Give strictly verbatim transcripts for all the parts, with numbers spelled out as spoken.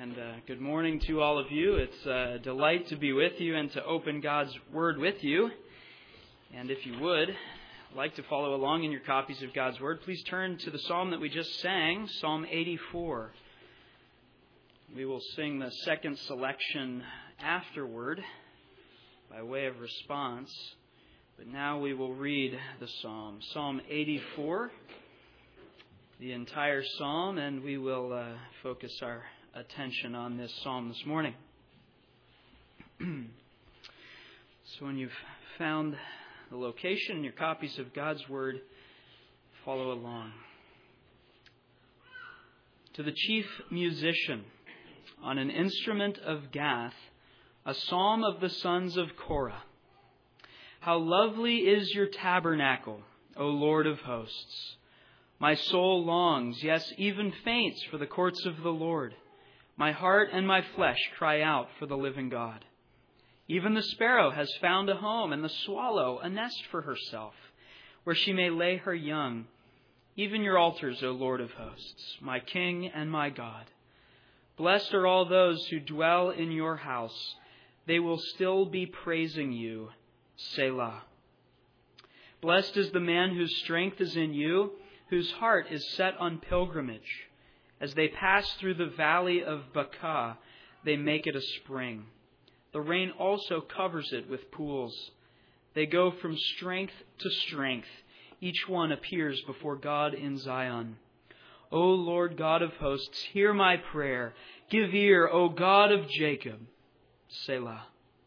And uh, good morning to all of you. It's a delight to be with you and to open God's Word with you. And if you would like to follow along in your copies of God's Word, please turn to the psalm that we just sang, Psalm eighty-four. We will sing the second selection afterward by way of response. But now we will read the psalm, Psalm eighty-four, the entire psalm, and we will uh, focus our attention on this psalm this morning. So when you've found the location in your copies of God's Word, follow along. To the chief musician, on an instrument of Gath, a psalm of the sons of Korah. How lovely is your tabernacle, O Lord of hosts! My soul longs, yes, even faints for the courts of the Lord. My heart and my flesh cry out for the living God. Even the sparrow has found a home, and the swallow a nest for herself, where she may lay her young. Even your altars, O Lord of hosts, my King and my God. Blessed are all those who dwell in your house. They will still be praising you. Selah. Blessed is the man whose strength is in you, whose heart is set on pilgrimage. As they pass through the valley of Baca, they make it a spring. The rain also covers it with pools. They go from strength to strength. Each one appears before God in Zion. O Lord God of hosts, hear my prayer. Give ear, O God of Jacob. Selah.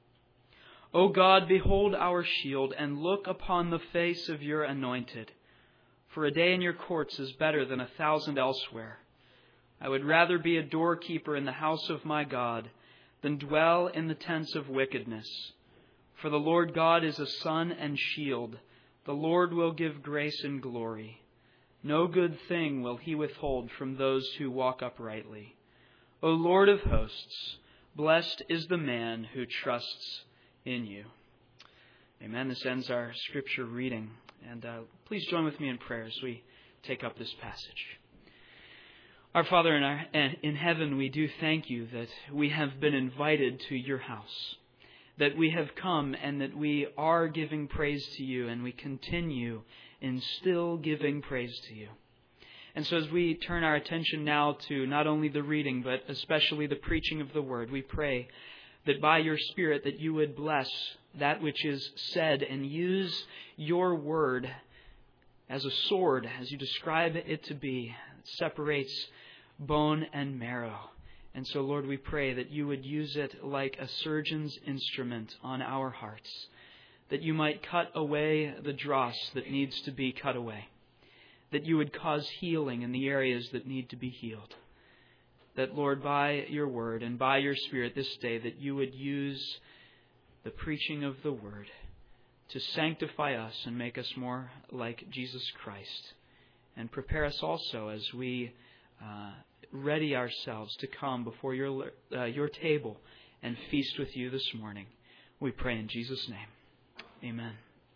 O God, behold our shield, and look upon the face of your anointed. For a day in your courts is better than a thousand elsewhere. I would rather be a doorkeeper in the house of my God than dwell in the tents of wickedness. For the Lord God is a sun and shield. The Lord will give grace and glory. No good thing will he withhold from those who walk uprightly. O Lord of hosts, blessed is the man who trusts in you. Amen. This ends our scripture reading. And uh, please join with me in prayer as we take up this passage. Our Father in, our, in heaven, we do thank you that we have been invited to your house, that we have come and that we are giving praise to you, and we continue in still giving praise to you. And so as we turn our attention now to not only the reading, but especially the preaching of the Word, we pray that by your Spirit that you would bless that which is said and use your Word as a sword, as you describe it to be. It separates bone and marrow. And so, Lord, we pray that you would use it like a surgeon's instrument on our hearts, that you might cut away the dross that needs to be cut away, that you would cause healing in the areas that need to be healed. That, Lord, by your Word and by your Spirit this day, that you would use the preaching of the Word to sanctify us and make us more like Jesus Christ, and prepare us also as we uh, ready ourselves to come before your uh, your table and feast with you this morning. We pray in Jesus' name. Amen.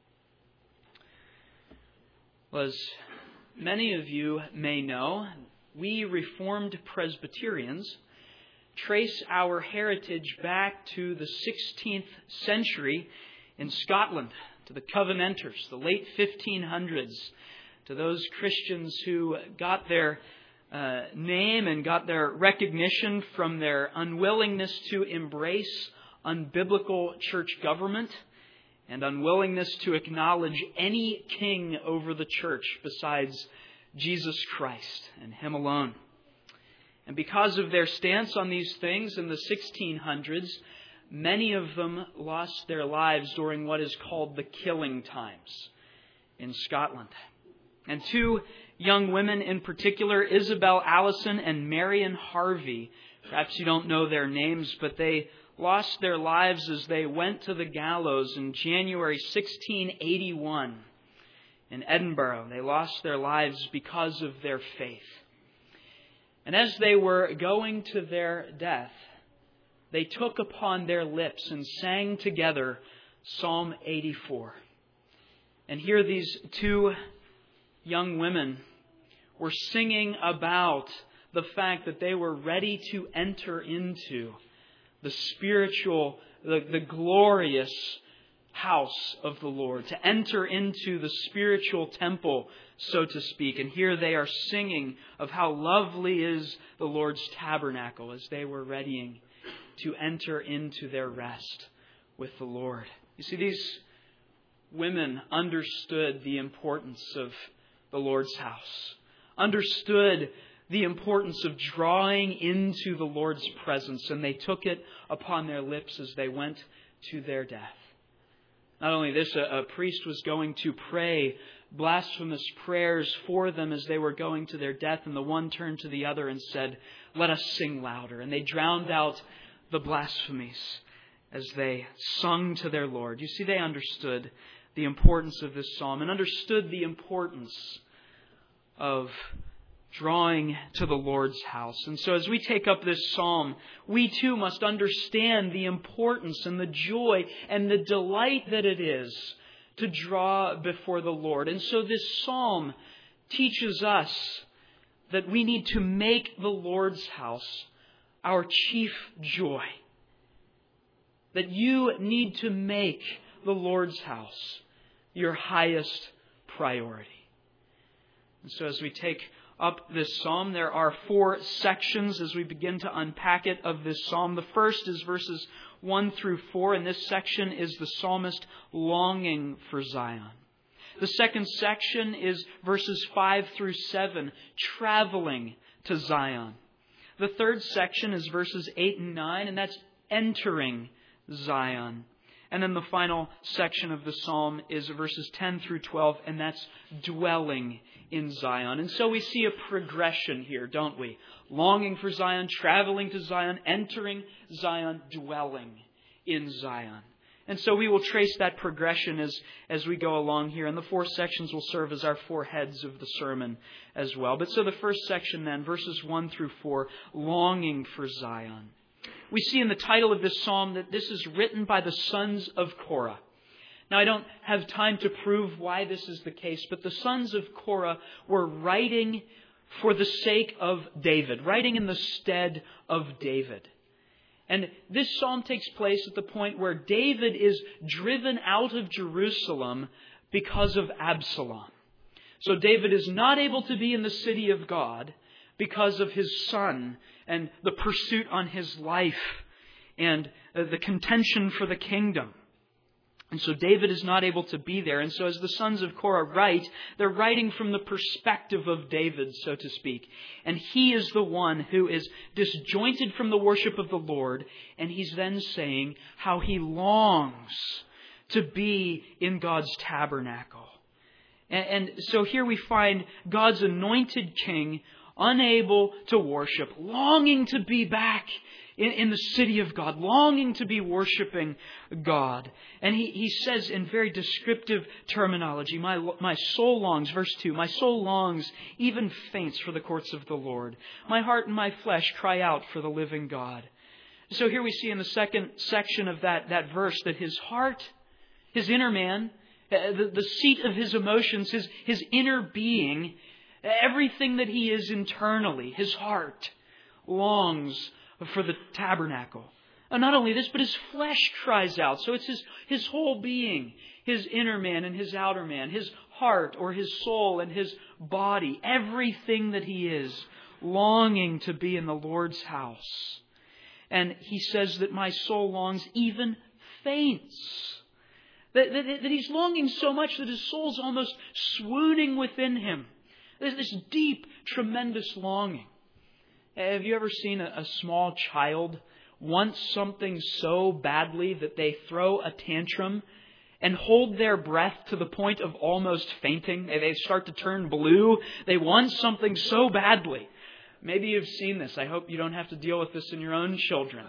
Well, as many of you may know, we Reformed Presbyterians trace our heritage back to the sixteenth century in Scotland, to the Covenanters, the late fifteen hundreds, to those Christians who got their uh, name and got their recognition from their unwillingness to embrace unbiblical church government and unwillingness to acknowledge any king over the church besides Jesus Christ and Him alone. And because of their stance on these things in the sixteen hundreds, many of them lost their lives during what is called the killing times in Scotland. And two young women in particular, Isabel Allison and Marion Harvey, perhaps you don't know their names, but they lost their lives as they went to the gallows in January sixteen eighty-one in Edinburgh. They lost their lives because of their faith. And as they were going to their death, they took upon their lips and sang together Psalm eighty-four. And here these two young women were singing about the fact that they were ready to enter into the spiritual, the, the glorious house of the Lord, to enter into the spiritual temple, so to speak. And here they are singing of how lovely is the Lord's tabernacle as they were readying to enter into their rest with the Lord. You see, these women understood the importance of the Lord's house, understood the importance of drawing into the Lord's presence, and they took it upon their lips as they went to their death. Not only this, a, a priest was going to pray blasphemous prayers for them as they were going to their death, and the one turned to the other and said, "Let us sing louder." And they drowned out the blasphemies as they sung to their Lord. You see, they understood the importance of this psalm and understood the importance of drawing to the Lord's house. And so as we take up this psalm, we too must understand the importance and the joy and the delight that it is to draw before the Lord. And so this psalm teaches us that we need to make the Lord's house our chief joy. That you need to make the Lord's house your highest priority. And so as we take up this psalm, there are four sections as we begin to unpack it of this psalm. The first is verses one through four, and this section is the psalmist longing for Zion. The second section is verses five through seven, traveling to Zion. The third section is verses eight and nine, and that's entering Zion. And then the final section of the psalm is verses ten through twelve, and that's dwelling in Zion. And so we see a progression here, don't we? Longing for Zion, traveling to Zion, entering Zion, dwelling in Zion. And so we will trace that progression as, as we go along here. And the four sections will serve as our four heads of the sermon as well. But so the first section then, verses one through four, longing for Zion. We see in the title of this psalm that this is written by the sons of Korah. Now, I don't have time to prove why this is the case, but the sons of Korah were writing for the sake of David, writing in the stead of David. And this psalm takes place at the point where David is driven out of Jerusalem because of Absalom. So David is not able to be in the city of God because of his son and the pursuit on his life and the contention for the kingdom. And so David is not able to be there. And so as the sons of Korah write, they're writing from the perspective of David, so to speak. And he is the one who is disjointed from the worship of the Lord. And he's then saying how he longs to be in God's tabernacle. And, and so here we find God's anointed king unable to worship, longing to be back in, in the city of God, longing to be worshiping God. And he, he says in very descriptive terminology, my, my soul longs, verse two, my soul longs, even faints for the courts of the Lord. My heart and my flesh cry out for the living God. So here we see in the second section of that, that verse that his heart, his inner man, the, the seat of his emotions, his, his inner being, everything that he is internally, his heart, longs for the tabernacle. And not only this, but his flesh cries out. So it's his, his whole being, his inner man and his outer man, his heart or his soul and his body, everything that he is, longing to be in the Lord's house. And he says that my soul longs, even faints. That, that, that he's longing so much that his soul's almost swooning within him. There's this deep, tremendous longing. Have you ever seen a, a small child want something so badly that they throw a tantrum and hold their breath to the point of almost fainting? They start to turn blue. They want something so badly. Maybe you've seen this. I hope you don't have to deal with this in your own children.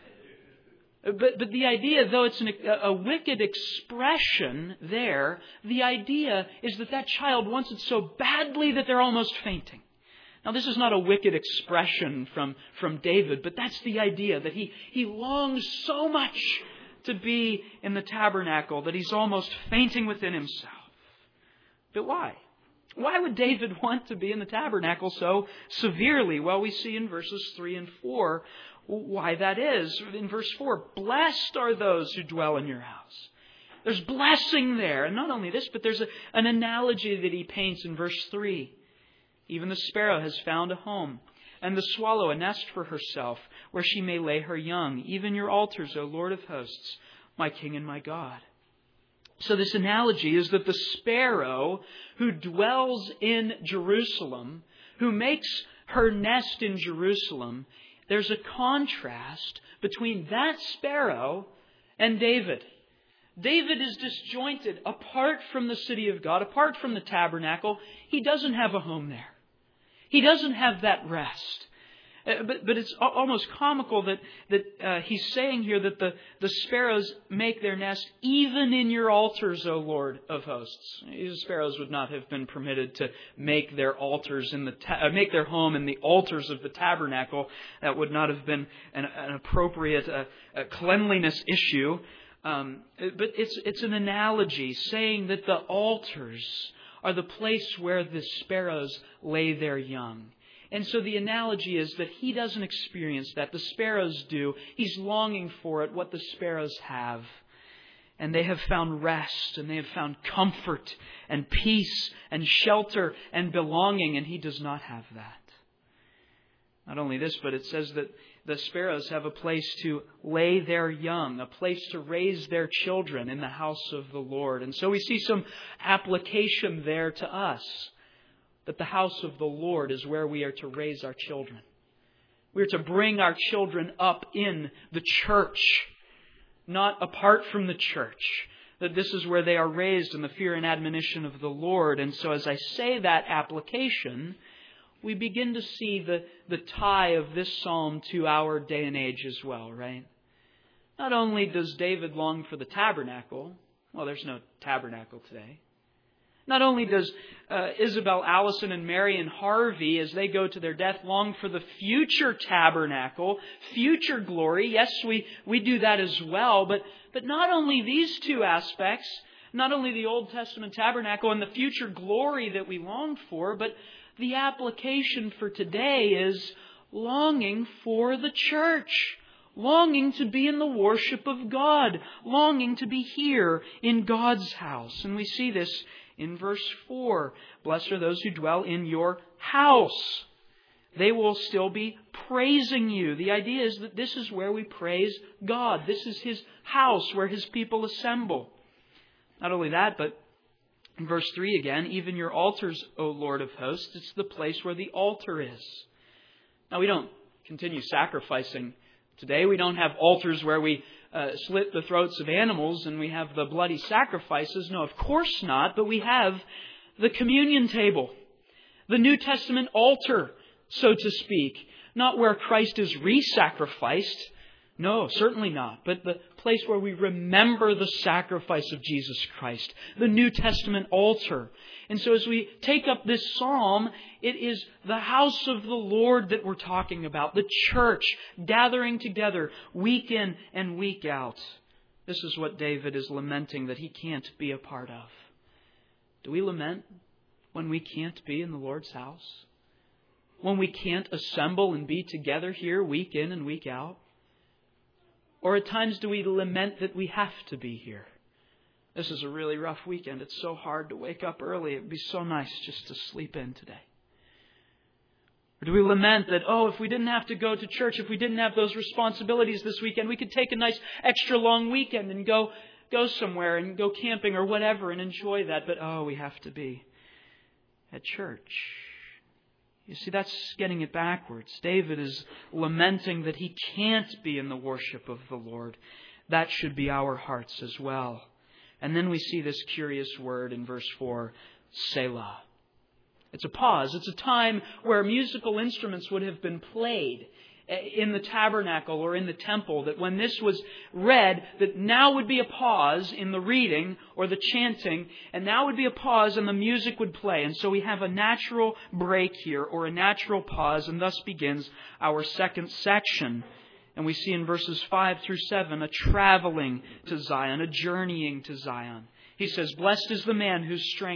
But, but the idea, though it's an, a, a wicked expression there, the idea is that that child wants it so badly that they're almost fainting. Now, this is not a wicked expression from, from David, but that's the idea, that he, he longs so much to be in the tabernacle that he's almost fainting within himself. But why? Why would David want to be in the tabernacle so severely? Well, we see in verses three and four why that is. In verse four, blessed are those who dwell in your house. There's blessing there. And not only this, but there's a, an analogy that he paints in verse three. Even the sparrow has found a home, and the swallow a nest for herself, where she may lay her young. Even your altars, O Lord of hosts, my King and my God. So this analogy is that the sparrow who dwells in Jerusalem, who makes her nest in Jerusalem, there's a contrast between that sparrow and David. David is disjointed apart from the city of God, apart from the tabernacle. He doesn't have a home there. He doesn't have that rest. Uh, but, but it's almost comical that, that uh, he's saying here that the, the sparrows make their nest even in your altars, O Lord of hosts. These sparrows would not have been permitted to make their altars in the ta- uh, make their home in the altars of the tabernacle. That would not have been an, an appropriate uh, uh, cleanliness issue. Um, but it's it's an analogy saying that the altars are the place where the sparrows lay their young. And so the analogy is that he doesn't experience that. The sparrows do. He's longing for it, what the sparrows have. And they have found rest, and they have found comfort and peace and shelter and belonging, and he does not have that. Not only this, but it says that the sparrows have a place to lay their young, a place to raise their children in the house of the Lord. And so we see some application there to us, that the house of the Lord is where we are to raise our children. We are to bring our children up in the church, not apart from the church. That this is where they are raised in the fear and admonition of the Lord. And so as I say that application, we begin to see the, the tie of this psalm to our day and age as well, right? Not only does David long for the tabernacle, well, there's no tabernacle today. Not only does uh, Isabel Allison and Marion Harvey, as they go to their death, long for the future tabernacle, future glory. Yes, we, we do that as well. But, but not only these two aspects, not only the Old Testament tabernacle and the future glory that we long for, but the application for today is longing for the church. Longing to be in the worship of God. Longing to be here in God's house. And we see this in verse four. Blessed are those who dwell in your house. They will still be praising you. The idea is that this is where we praise God. This is His house where His people assemble. Not only that, but in verse three again, even your altars, O Lord of hosts, it's the place where the altar is. Now we don't continue sacrificing today. We don't have altars where we uh, slit the throats of animals and we have the bloody sacrifices. No, of course not. But we have the communion table, the New Testament altar, so to speak. Not where Christ is re-sacrificed. No, certainly not. But the place where we remember the sacrifice of Jesus Christ. The New Testament altar. And so as we take up this psalm, it is the house of the Lord that we're talking about. The church gathering together week in and week out. This is what David is lamenting that he can't be a part of. Do we lament when we can't be in the Lord's house? When we can't assemble and be together here week in and week out? Or at times do we lament that we have to be here? This is a really rough weekend. It's so hard to wake up early. It would be so nice just to sleep in today. Or do we lament that, oh, if we didn't have to go to church, if we didn't have those responsibilities this weekend, we could take a nice extra long weekend and go, go somewhere and go camping or whatever and enjoy that. But, oh, we have to be at church. You see, that's getting it backwards. David is lamenting that he can't be in the worship of the Lord. That should be our hearts as well. And then we see this curious word in verse four, Selah. It's a pause. It's a time where musical instruments would have been played in the tabernacle or in the temple, that when this was read, that now would be a pause in the reading or the chanting, and now would be a pause and the music would play. And so we have a natural break here, or a natural pause, and thus begins our second section. And we see in verses five through seven a traveling to Zion, a journeying to Zion. He says, blessed is the man whose strength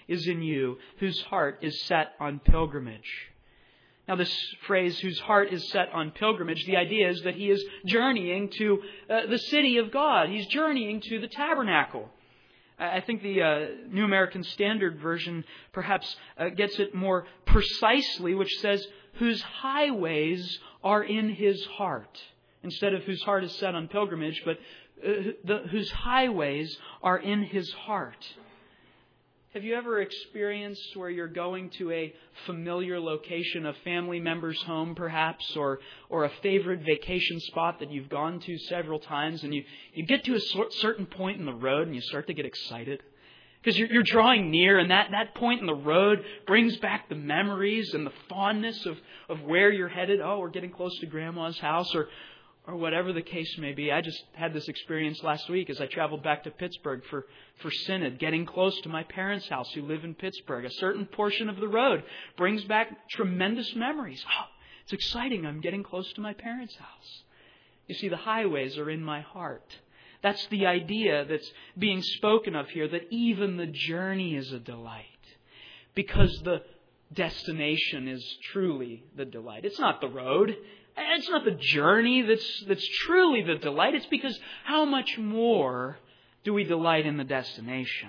is in you, whose heart is set on pilgrimage. Now this phrase, whose heart is set on pilgrimage, the idea is that he is journeying to uh, the city of God. He's journeying to the tabernacle. I think the uh, New American Standard Version perhaps uh, gets it more precisely, which says, whose highways are in his heart. Instead of whose heart is set on pilgrimage, but uh, the, whose highways are in his heart. Have you ever experienced where you're going to a familiar location, a family member's home perhaps, or or a favorite vacation spot that you've gone to several times, and you, you get to a certain point in the road and you start to get excited? Because you're, you're drawing near, and that, that point in the road brings back the memories and the fondness of, of where you're headed. Oh, we're getting close to Grandma's house, or or whatever the case may be. I just had this experience last week as I traveled back to Pittsburgh for, for Synod, getting close to my parents' house who live in Pittsburgh. A certain portion of the road brings back tremendous memories. Oh, it's exciting. I'm getting close to my parents' house. You see, the highways are in my heart. That's the idea that's being spoken of here, that even the journey is a delight. Because the destination is truly the delight. It's not the road. It's not the journey that's that's truly the delight. It's because how much more do we delight in the destination?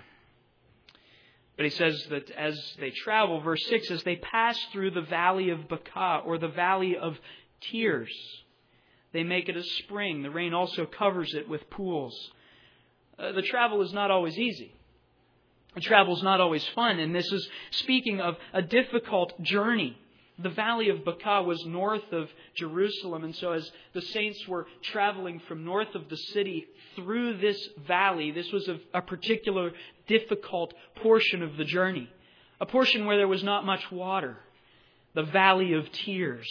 But he says that as they travel, verse six, as they pass through the valley of Baca, or the valley of tears, they make it a spring. The rain also covers it with pools. Uh, the travel is not always easy. The travel is not always fun. And this is speaking of a difficult journey. The valley of Baca was north of Jerusalem, and so as the saints were traveling from north of the city through this valley, this was a, a particular difficult portion of the journey. A portion where there was not much water. The valley of tears.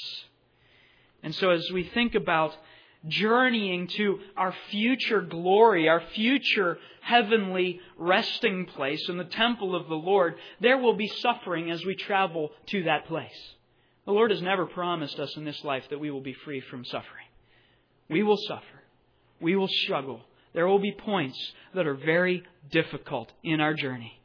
And so as we think about journeying to our future glory, our future heavenly resting place in the temple of the Lord, there will be suffering as we travel to that place. The Lord has never promised us in this life that we will be free from suffering. We will suffer. We will struggle. There will be points that are very difficult in our journey.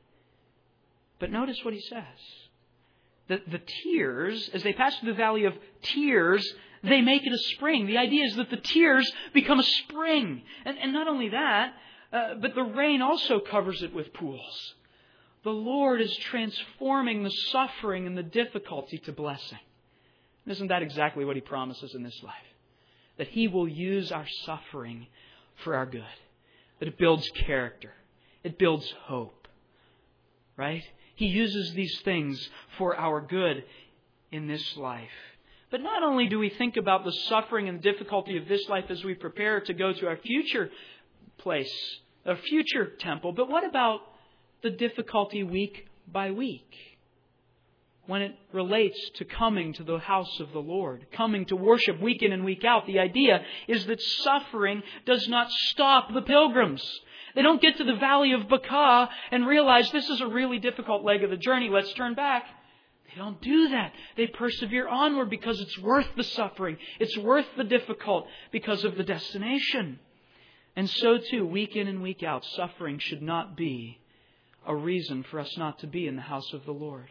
But notice what he says. The, the tears, as they pass through the valley of tears, they make it a spring. The idea is that the tears become a spring. And, and not only that, uh, but the rain also covers it with pools. The Lord is transforming the suffering and the difficulty to blessing. Isn't that exactly what He promises in this life? That He will use our suffering for our good. That it builds character. It builds hope. Right? He uses these things for our good in this life. But not only do we think about the suffering and difficulty of this life as we prepare to go to our future place, our future temple, but what about the difficulty week by week? When it relates to coming to the house of the Lord, coming to worship week in and week out, the idea is that suffering does not stop the pilgrims. They don't get to the valley of Baca and realize this is a really difficult leg of the journey. Let's turn back. They don't do that. They persevere onward because it's worth the suffering. It's worth the difficult because of the destination. And so too, week in and week out, suffering should not be a reason for us not to be in the house of the Lord.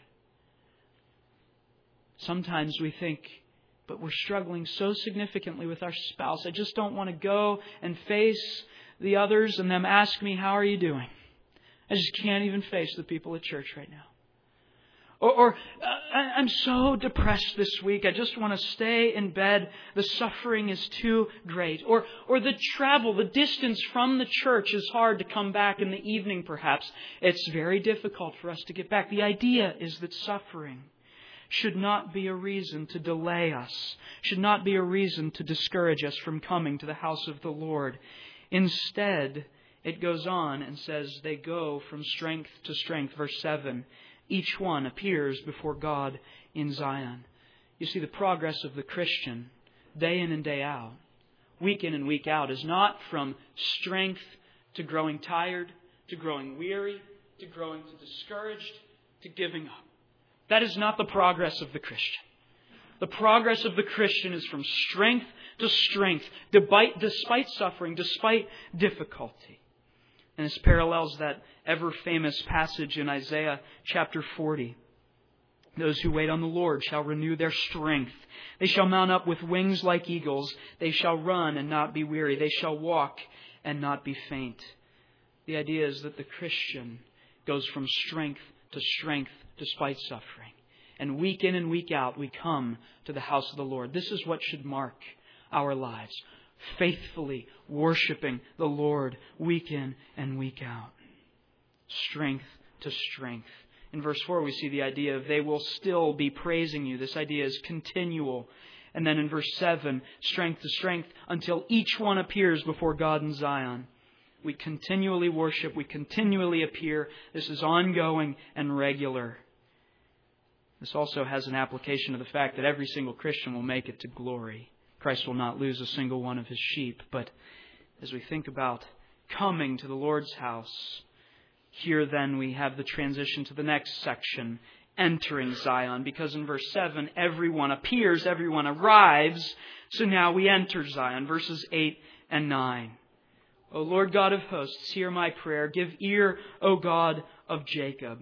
Sometimes we think, but we're struggling so significantly with our spouse. I just don't want to go and face the others and them ask me, how are you doing? I just can't even face the people at church right now. Or, or uh, I'm so depressed this week. I just want to stay in bed. The suffering is too great. Or, or the travel, the distance from the church is hard to come back in the evening perhaps. It's very difficult for us to get back. The idea is that suffering should not be a reason to delay us, should not be a reason to discourage us from coming to the house of the Lord. Instead, it goes on and says they go from strength to strength. Verse seven, each one appears before God in Zion. You see, the progress of the Christian, day in and day out, week in and week out, is not from strength to growing tired, to growing weary, to growing discouraged, to giving up. That is not the progress of the Christian. The progress of the Christian is from strength to strength, despite, despite suffering, despite difficulty. And this parallels that ever-famous passage in Isaiah chapter forty. Those who wait on the Lord shall renew their strength. They shall mount up with wings like eagles. They shall run and not be weary. They shall walk and not be faint. The idea is that the Christian goes from strength to strength despite suffering. And week in and week out, we come to the house of the Lord. This is what should mark our lives. Faithfully worshiping the Lord week in and week out. Strength to strength. In verse four, we see the idea of they will still be praising you. This idea is continual. And then in verse seven, strength to strength until each one appears before God in Zion. We continually worship. We continually appear. This is ongoing and regular. This also has an application of the fact that every single Christian will make it to glory. Christ will not lose a single one of His sheep. But as we think about coming to the Lord's house, here then we have the transition to the next section, entering Zion. Because in verse seven, everyone appears, everyone arrives. So now we enter Zion. Verses eight and nine. O Lord God of hosts, hear my prayer. Give ear, O God of Jacob.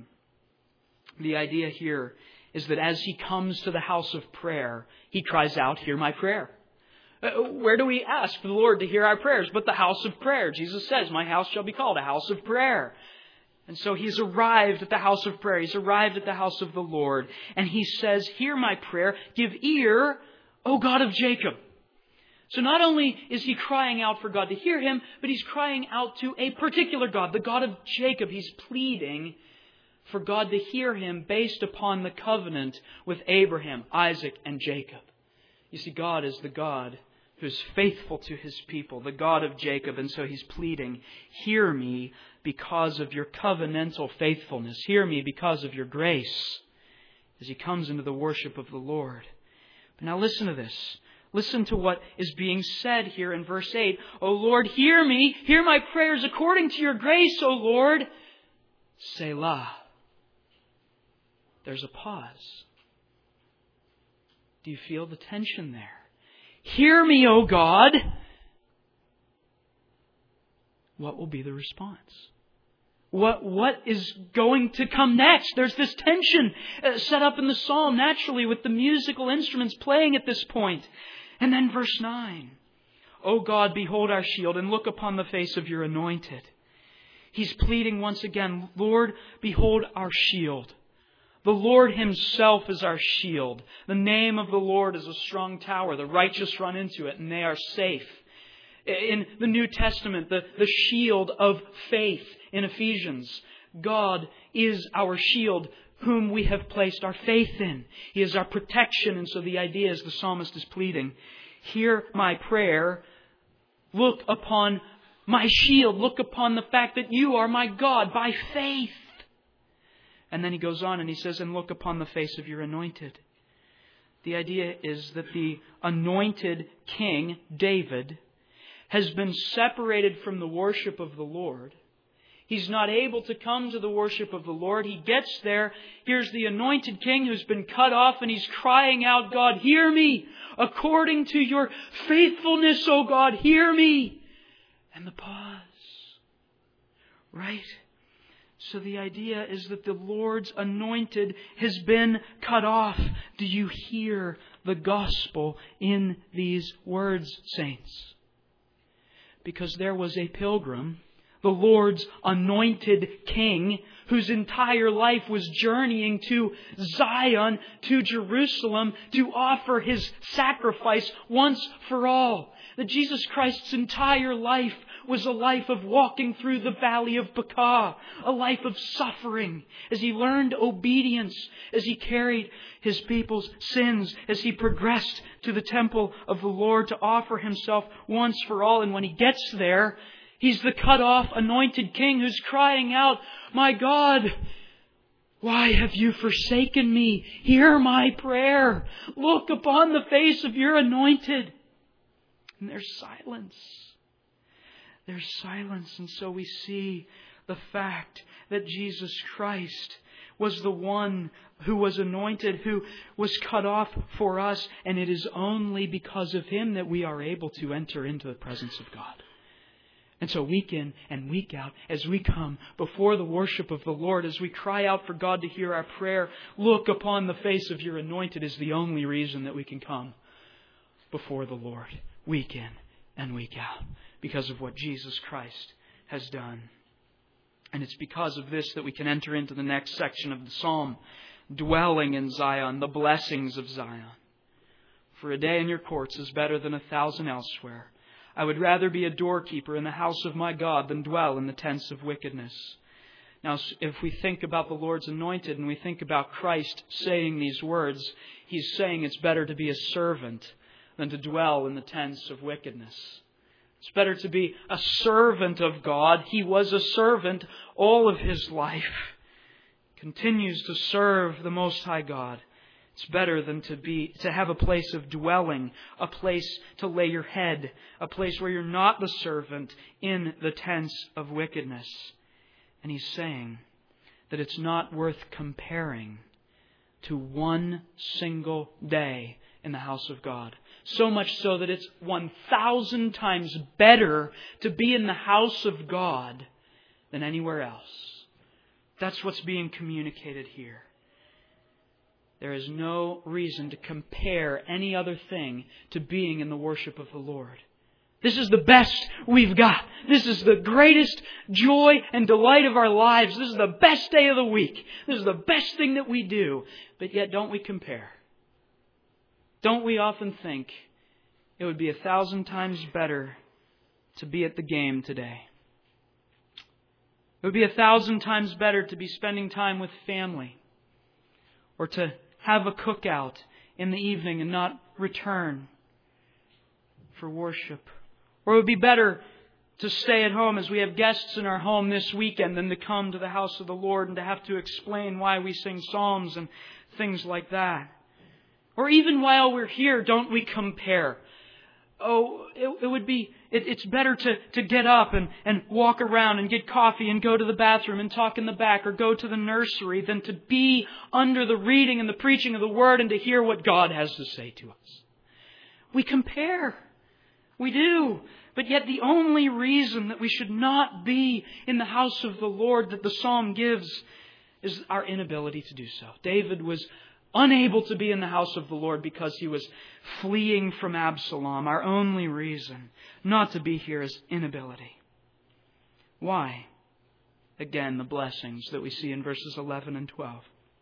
The idea here is that as He comes to the house of prayer, He cries out, hear my prayer. Where do we ask for the Lord to hear our prayers? But the house of prayer. Jesus says, my house shall be called a house of prayer. And so He's arrived at the house of prayer. He's arrived at the house of the Lord. And He says, hear my prayer. Give ear, O God of Jacob. So not only is He crying out for God to hear Him, but He's crying out to a particular God, the God of Jacob. He's pleading for God to hear him based upon the covenant with Abraham, Isaac, and Jacob. You see, God is the God who is faithful to His people, the God of Jacob. And so He's pleading, hear me because of your covenantal faithfulness. Hear me because of your grace, as He comes into the worship of the Lord. But now listen to this. Listen to what is being said here in verse eight. O Lord, hear me. Hear my prayers according to your grace, O Lord. Selah. There's a pause. Do you feel the tension there? Hear me, O God. What will be the response? What, what is going to come next? There's this tension uh, set up in the psalm naturally with the musical instruments playing at this point. And then verse nine. O God, behold our shield and look upon the face of your anointed. He's pleading once again, Lord, behold our shield. The Lord Himself is our shield. The name of the Lord is a strong tower. The righteous run into it and they are safe. In the New Testament, the, the shield of faith in Ephesians, God is our shield whom we have placed our faith in. He is our protection. And so the idea is the psalmist is pleading, hear my prayer. Look upon my shield. Look upon the fact that you are my God by faith. And then he goes on and he says, and look upon the face of your anointed. The idea is that the anointed king, David, has been separated from the worship of the Lord. He's not able to come to the worship of the Lord. He gets there. Here's the anointed king who's been cut off and he's crying out, God, hear me. According to your faithfulness, O God, hear me. And the pause. Right? So the idea is that the Lord's anointed has been cut off. Do you hear the gospel in these words, saints? Because there was a pilgrim, the Lord's anointed king, whose entire life was journeying to Zion, to Jerusalem, to offer His sacrifice once for all. That Jesus Christ's entire life was a life of walking through the valley of Baca, a life of suffering, as He learned obedience, as He carried His people's sins, as He progressed to the temple of the Lord to offer Himself once for all. And when He gets there, He's the cut off anointed king who's crying out, my God, why have you forsaken me? Hear my prayer. Look upon the face of your anointed. And there's silence. There's silence. And so we see the fact that Jesus Christ was the one who was anointed, who was cut off for us. And it is only because of Him that we are able to enter into the presence of God. And so week in and week out, as we come before the worship of the Lord, as we cry out for God to hear our prayer, look upon the face of your anointed is the only reason that we can come before the Lord week in and week out, because of what Jesus Christ has done. And it's because of this that we can enter into the next section of the psalm, dwelling in Zion, the blessings of Zion. For a day in your courts is better than a thousand elsewhere. I would rather be a doorkeeper in the house of my God than dwell in the tents of wickedness. Now, if we think about the Lord's anointed and we think about Christ saying these words, He's saying it's better to be a servant than to dwell in the tents of wickedness. It's better to be a servant of God. He was a servant all of His life. Continues to serve the Most High God. It's better than to be to have a place of dwelling, a place to lay your head, a place where you're not the servant in the tents of wickedness. And He's saying that it's not worth comparing to one single day in the house of God. So much so that it's one thousand times better to be in the house of God than anywhere else. That's what's being communicated here. There is no reason to compare any other thing to being in the worship of the Lord. This is the best we've got. This is the greatest joy and delight of our lives. This is the best day of the week. This is the best thing that we do. But yet don't we compare? Don't we often think it would be a thousand times better to be at the game today? It would be a thousand times better to be spending time with family, or to have a cookout in the evening and not return for worship. Or it would be better to stay at home as we have guests in our home this weekend than to come to the house of the Lord and to have to explain why we sing psalms and things like that. Or even while we're here, don't we compare? Oh, it, it would be, it, it's better to, to get up and, and walk around and get coffee and go to the bathroom and talk in the back or go to the nursery than to be under the reading and the preaching of the Word and to hear what God has to say to us. We compare. We do. But yet the only reason that we should not be in the house of the Lord that the psalm gives is our inability to do so. David was unable to be in the house of the Lord because he was fleeing from Absalom. Our only reason not to be here is inability. Why? Again, the blessings that we see in verses eleven and twelve.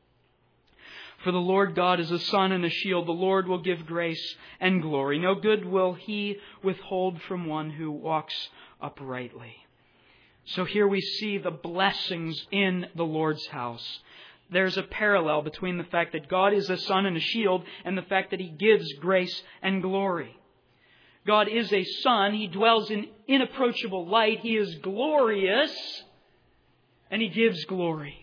For the Lord God is a sun and a shield. The Lord will give grace and glory. No good will He withhold from one who walks uprightly. So here we see the blessings in the Lord's house. There's a parallel between the fact that God is a sun and a shield and the fact that He gives grace and glory. God is a sun. He dwells in inapproachable light. He is glorious and He gives glory.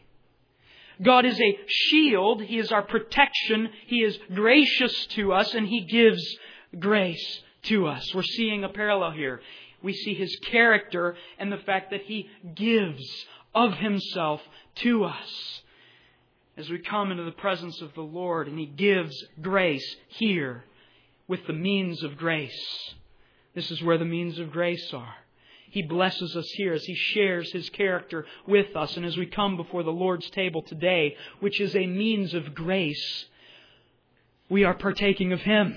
God is a shield. He is our protection. He is gracious to us and He gives grace to us. We're seeing a parallel here. We see His character and the fact that He gives of Himself to us. As we come into the presence of the Lord and He gives grace here with the means of grace. This is where the means of grace are. He blesses us here as He shares His character with us. And as we come before the Lord's table today, which is a means of grace, we are partaking of Him.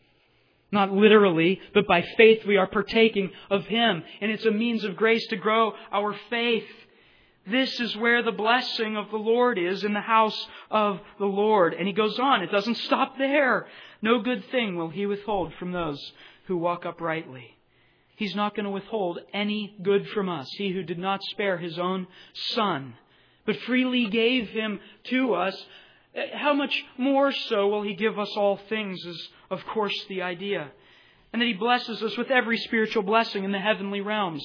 Not literally, but by faith we are partaking of Him. And it's a means of grace to grow our faith. This is where the blessing of the Lord is, in the house of the Lord. And He goes on. It doesn't stop there. No good thing will He withhold from those who walk uprightly. He's not going to withhold any good from us. He who did not spare His own Son, but freely gave Him to us, how much more so will He give us all things is, of course, the idea. And that He blesses us with every spiritual blessing in the heavenly realms.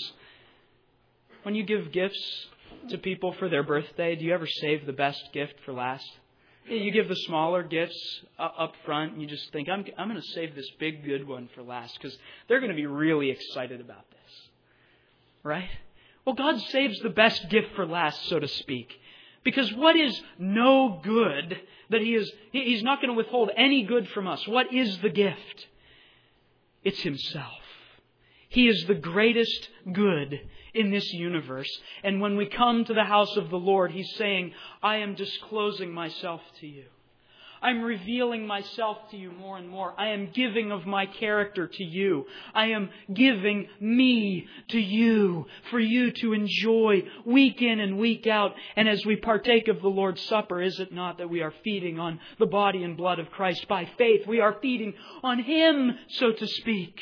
When you give gifts to people for their birthday, do you ever save the best gift for last? You give the smaller gifts up front and you just think, I'm, I'm going to save this big good one for last because they're going to be really excited about this. Right? Well, God saves the best gift for last, so to speak. Because what is no good that He is, He's not going to withhold any good from us. What is the gift? It's Himself. He is the greatest good in this universe. And when we come to the house of the Lord, He's saying, I am disclosing myself to you. I'm revealing myself to you more and more. I am giving of my character to you. I am giving me to you for you to enjoy week in and week out. And as we partake of the Lord's Supper, is it not that we are feeding on the body and blood of Christ by faith? We are feeding on Him, so to speak.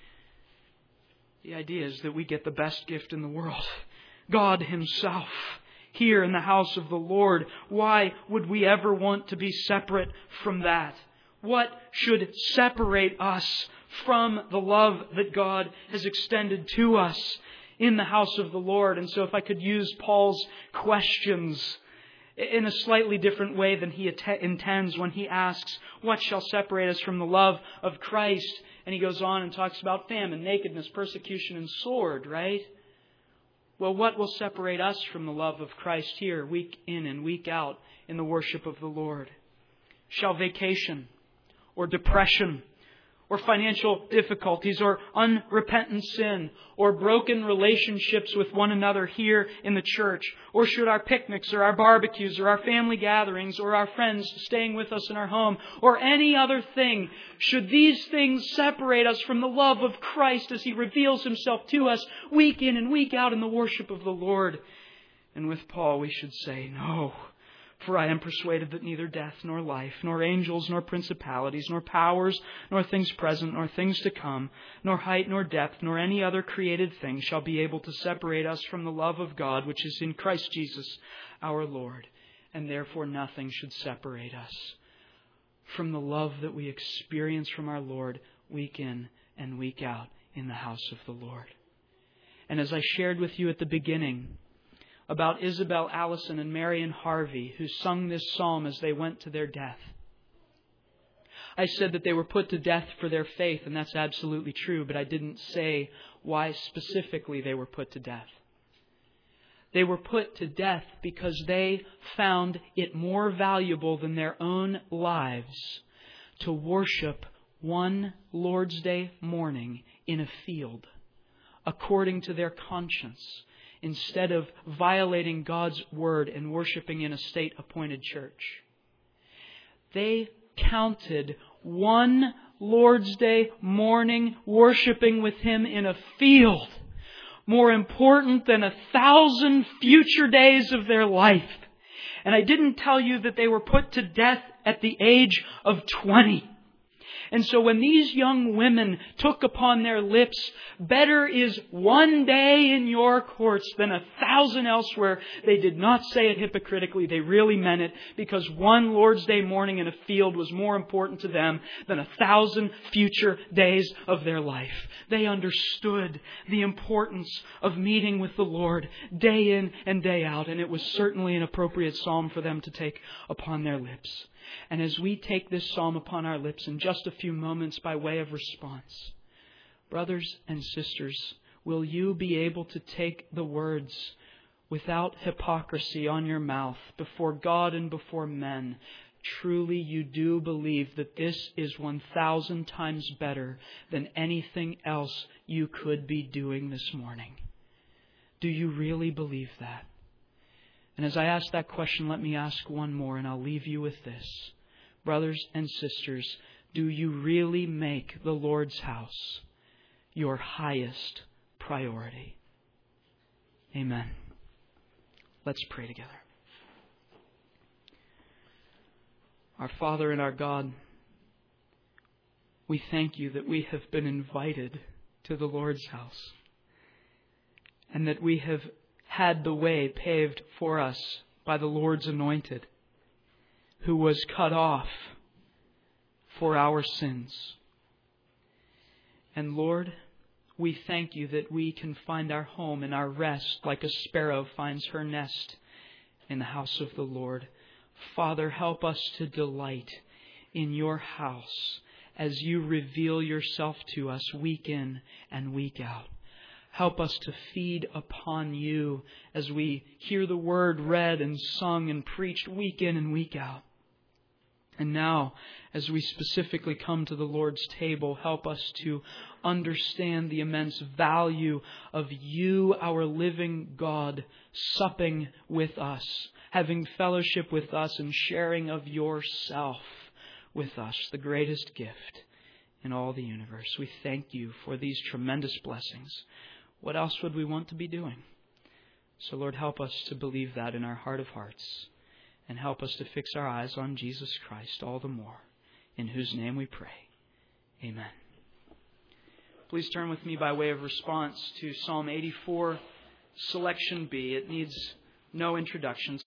The idea is that we get the best gift in the world, God Himself, here in the house of the Lord. Why would we ever want to be separate from that? What should separate us from the love that God has extended to us in the house of the Lord? And so if I could use Paul's questions in a slightly different way than he intends when he asks, what shall separate us from the love of Christ? And he goes on and talks about famine, nakedness, persecution, and sword, right? Well, what will separate us from the love of Christ here, week in and week out, in the worship of the Lord? Shall vacation, or depression, or financial difficulties, or unrepentant sin, or broken relationships with one another here in the church, or should our picnics, or our barbecues, or our family gatherings, or our friends staying with us in our home, or any other thing, should these things separate us from the love of Christ as He reveals Himself to us week in and week out in the worship of the Lord? And with Paul we should say, no. For I am persuaded that neither death, nor life, nor angels, nor principalities, nor powers, nor things present, nor things to come, nor height, nor depth, nor any other created thing shall be able to separate us from the love of God, which is in Christ Jesus our Lord. And therefore nothing should separate us from the love that we experience from our Lord week in and week out in the house of the Lord. And as I shared with you at the beginning, about Isabel Allison and Marion Harvey, who sung this psalm as they went to their death. I said that they were put to death for their faith, and that's absolutely true, but I didn't say why specifically they were put to death. They were put to death because they found it more valuable than their own lives to worship one Lord's Day morning in a field, according to their conscience, instead of violating God's word and worshiping in a state-appointed church. They counted one Lord's Day morning worshiping with Him in a field more important than a thousand future days of their life. And I didn't tell you that they were put to death at the age of twenty. And so when these young women took upon their lips, better is one day in your courts than a thousand elsewhere, they did not say it hypocritically. They really meant it, because one Lord's Day morning in a field was more important to them than a thousand future days of their life. They understood the importance of meeting with the Lord day in and day out, and it was certainly an appropriate psalm for them to take upon their lips. And as we take this psalm upon our lips in just a few moments by way of response, brothers and sisters, will you be able to take the words without hypocrisy on your mouth before God and before men? Truly you do believe that this is one thousand times better than anything else you could be doing this morning. Do you really believe that? And as I ask that question, let me ask one more, and I'll leave you with this. Brothers and sisters, do you really make the Lord's house your highest priority? Amen. Let's pray together. Our Father and our God, we thank You that we have been invited to the Lord's house, and that we have had the way paved for us by the Lord's anointed, who was cut off for our sins. And Lord, we thank You that we can find our home and our rest like a sparrow finds her nest in the house of the Lord. Father, help us to delight in Your house as You reveal Yourself to us week in and week out. Help us to feed upon You as we hear the Word read and sung and preached week in and week out. And now, as we specifically come to the Lord's table, help us to understand the immense value of you, our living God, supping with us, having fellowship with us, and sharing of yourself with us, the greatest gift in all the universe. We thank you for these tremendous blessings. What else would we want to be doing? So, Lord, help us to believe that in our heart of hearts. And help us to fix our eyes on Jesus Christ all the more, in whose name we pray. Amen. Please turn with me by way of response to Psalm eighty-four, Selection B. It needs no introduction.